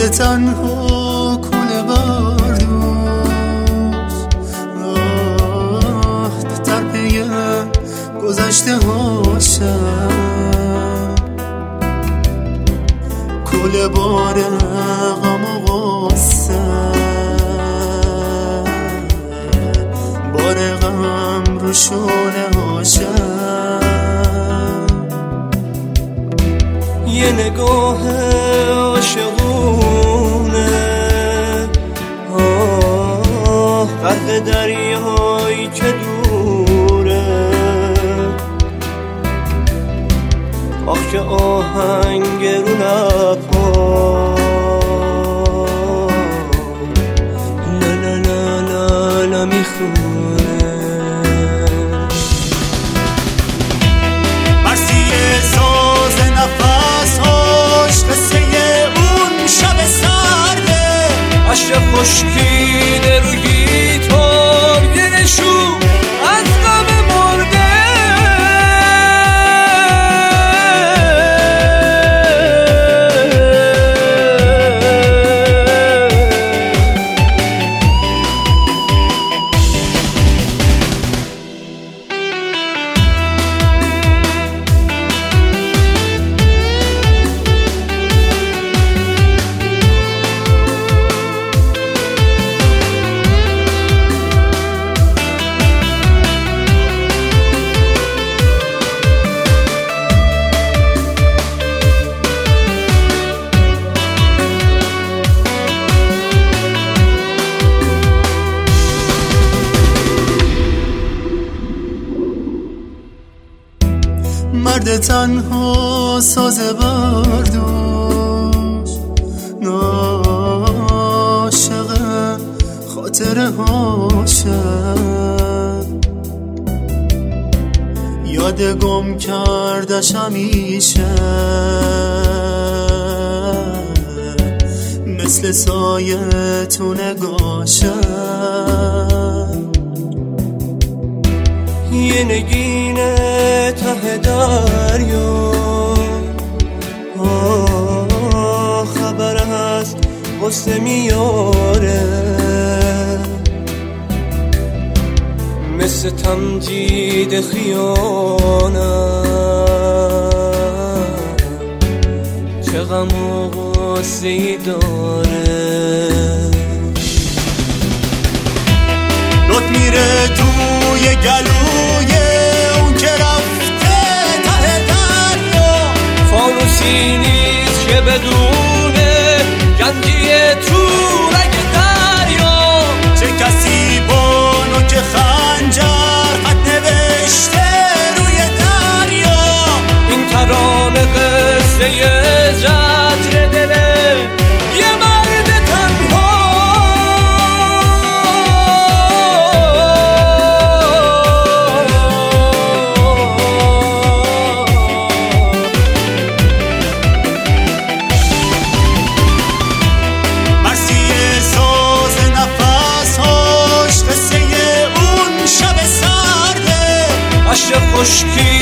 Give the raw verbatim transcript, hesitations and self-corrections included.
مرد تنها کنه بردوست در پی گذشته هاشم کل بار غم و غصه بار غم رو شونه هاشم یه نگاه عاشقونه آه غرق دریایی که دوره آخ که آهنگ رو لبها لا لا لا لا لا میخونه مرسی ساز نفس هاش قصه اون شب سرده عشق خشکیده رو گیتار یه نشون از غم مرده مرد تنها ساز بردوست ناشق خاطره هاشم یاد گم کردش همیشه مثل سایه تو نگاشم یه نگینه ته دریا آه خبر هست غصه میاره مثل تمجید خیانت چه غم و غصه ای داره رد میره توی گلوی اون که رفته ته دریا فانوسی نیست که بدونه گنجی تو رگ دریا چه کسی بانو که خنجر خط نوشته روی دریا این ترانه قصه زجر دله یه مرد تنها عشق خشکی